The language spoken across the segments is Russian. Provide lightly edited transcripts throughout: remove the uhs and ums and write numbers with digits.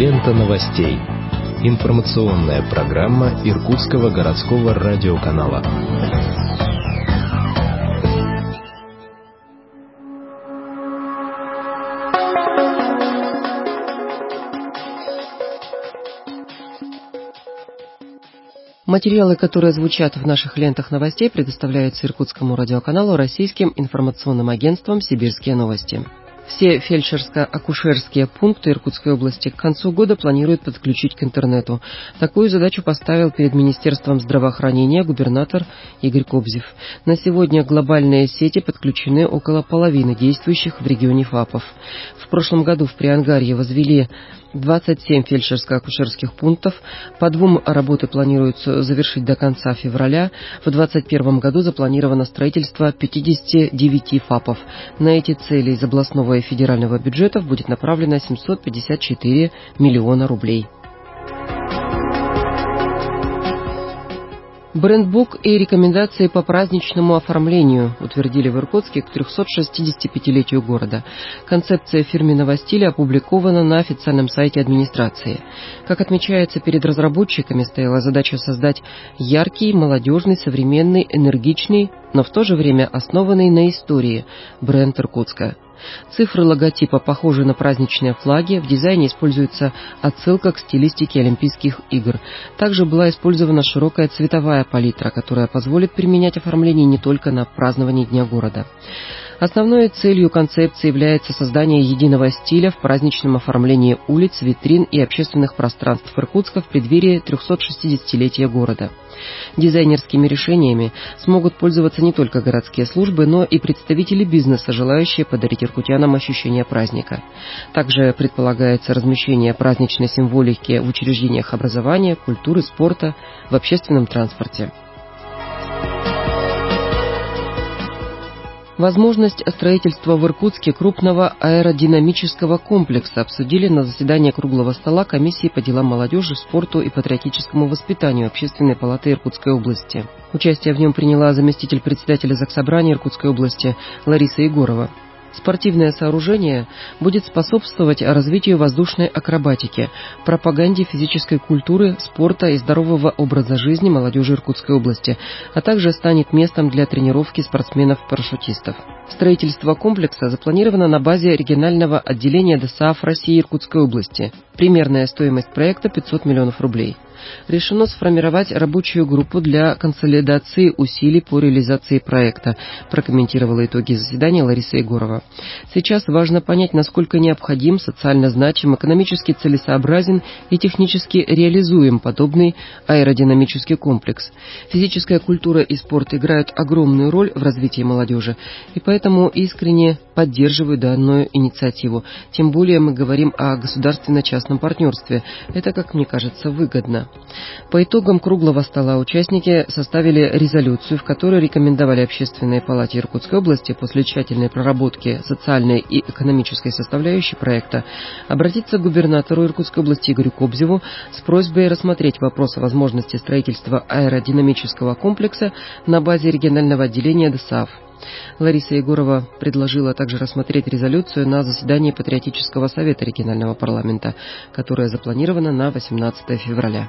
Лента новостей. Информационная программа Иркутского городского радиоканала. Материалы, которые звучат в наших лентах новостей, предоставляются Иркутскому радиоканалу российским информационным агентством «Сибирские новости». Все фельдшерско-акушерские пункты Иркутской области к концу года планируют подключить к интернету. Такую задачу поставил перед Министерством здравоохранения губернатор Игорь Кобзев. На сегодня глобальные сети подключены около половины действующих в регионе ФАПов. В прошлом году в Приангарье возвели 27 фельдшерско-акушерских пунктов, по 2 работы планируется завершить до конца февраля. В 2021 году запланировано строительство 59 ФАПов. На эти цели из областного и федерального бюджетов будет направлено 754 миллиона рублей. Брендбук и рекомендации по праздничному оформлению утвердили в Иркутске к 365-летию города. Концепция фирменного стиля опубликована на официальном сайте администрации. Как отмечается, перед разработчиками стояла задача создать яркий, молодежный, современный, энергичный, но в то же время основанный на истории бренд Иркутска. Цифры логотипа похожи на праздничные флаги, в дизайне используется отсылка к стилистике Олимпийских игр. Также была использована широкая цветовая палитра, которая позволит применять оформление не только на праздновании Дня города. Основной целью концепции является создание единого стиля в праздничном оформлении улиц, витрин и общественных пространств Иркутска в преддверии 360-летия города. Дизайнерскими решениями смогут пользоваться не только городские службы, но и представители бизнеса, желающие подарить иркутянам ощущение праздника. Также предполагается размещение праздничной символики в учреждениях образования, культуры, спорта, в общественном транспорте. Возможность строительства в Иркутске крупного аэродинамического комплекса обсудили на заседании круглого стола комиссии по делам молодежи, спорту и патриотическому воспитанию Общественной палаты Иркутской области. Участие в нем приняла заместитель председателя Заксобрания Иркутской области Лариса Егорова. Спортивное сооружение будет способствовать развитию воздушной акробатики, пропаганде физической культуры, спорта и здорового образа жизни молодежи Иркутской области, а также станет местом для тренировки спортсменов-парашютистов. Строительство комплекса запланировано на базе регионального отделения ДСААФ России Иркутской области. Примерная стоимость проекта 500 миллионов рублей. Решено сформировать рабочую группу для консолидации усилий по реализации проекта, прокомментировала итоги заседания Лариса Егорова. Сейчас важно понять, насколько необходим, социально значим, экономически целесообразен и технически реализуем подобный аэродинамический комплекс. Физическая культура и спорт играют огромную роль в развитии молодежи, и поэтому искренне поддерживаю данную инициативу. Тем более мы говорим о государственно-частном партнерстве. Это, как мне кажется, выгодно. По итогам круглого стола участники составили резолюцию, в которой рекомендовали Общественной палате Иркутской области после тщательной проработки социальной и экономической составляющей проекта обратиться к губернатору Иркутской области Игорю Кобзеву с просьбой рассмотреть вопрос о возможности строительства аэродинамического комплекса на базе регионального отделения ДСААФ. Лариса Егорова предложила также рассмотреть резолюцию на заседании Патриотического совета регионального парламента, которое запланировано на 18 февраля.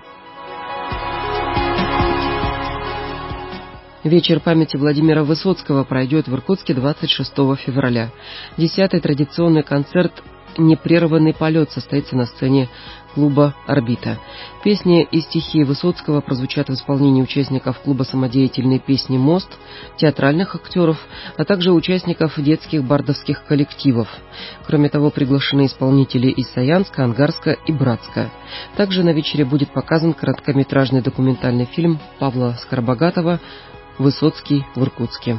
Вечер памяти Владимира Высоцкого пройдет в Иркутске 26 февраля. 10-й традиционный концерт «Непрерванный полет» состоится на сцене клуба «Орбита». Песни и стихи Высоцкого прозвучат в исполнении участников клуба самодеятельной песни «Мост», театральных актеров, а также участников детских бардовских коллективов. Кроме того, приглашены исполнители из Саянска, Ангарска и Братска. Также на вечере будет показан короткометражный документальный фильм Павла Скоробогатова «Высоцкий в Иркутске».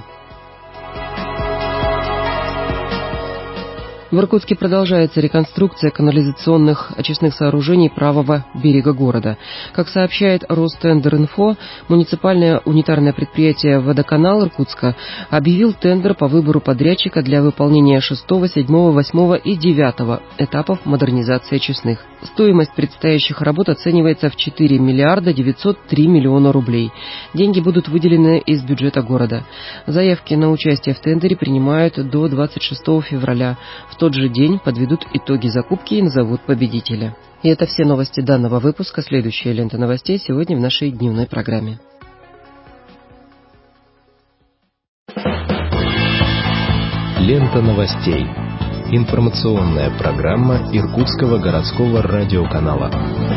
В Иркутске продолжается реконструкция канализационных очистных сооружений правого берега города. Как сообщает Ростендер.Инфо, муниципальное унитарное предприятие «Водоканал» Иркутска объявил тендер по выбору подрядчика для выполнения 6, 7, 8 и 9 этапов модернизации очистных. Стоимость предстоящих работ оценивается в 4 миллиарда 903 миллиона рублей. Деньги будут выделены из бюджета города. Заявки на участие в тендере принимают до 26 февраля. В тот же день подведут итоги закупки и назовут победителя. И это все новости данного выпуска. Следующая лента новостей сегодня в нашей дневной программе. Лента новостей. Информационная программа Иркутского городского радиоканала.